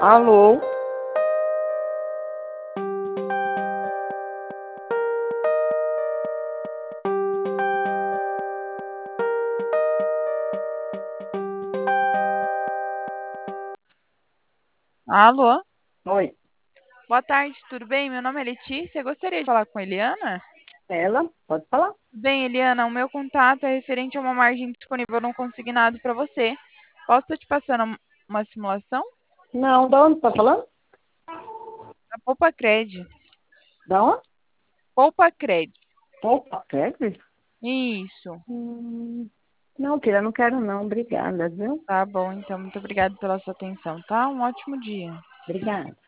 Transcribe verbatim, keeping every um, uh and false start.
Alô? Alô? Oi. Boa tarde, tudo bem? Meu nome é Letícia. Gostaria de falar com a Eliana? Ela? Pode falar? Bem, Eliana, o meu contato é referente a uma margem disponível no consignado para você. Posso estar te passando uma simulação? Não, da onde tá falando? A Poupa Cred. Da onde? Poupa Cred. Opa, quer? Isso. Hum, não, filha, não quero não. Obrigada, viu? Tá bom, então. Muito obrigada pela sua atenção, tá? Um ótimo dia. Obrigada.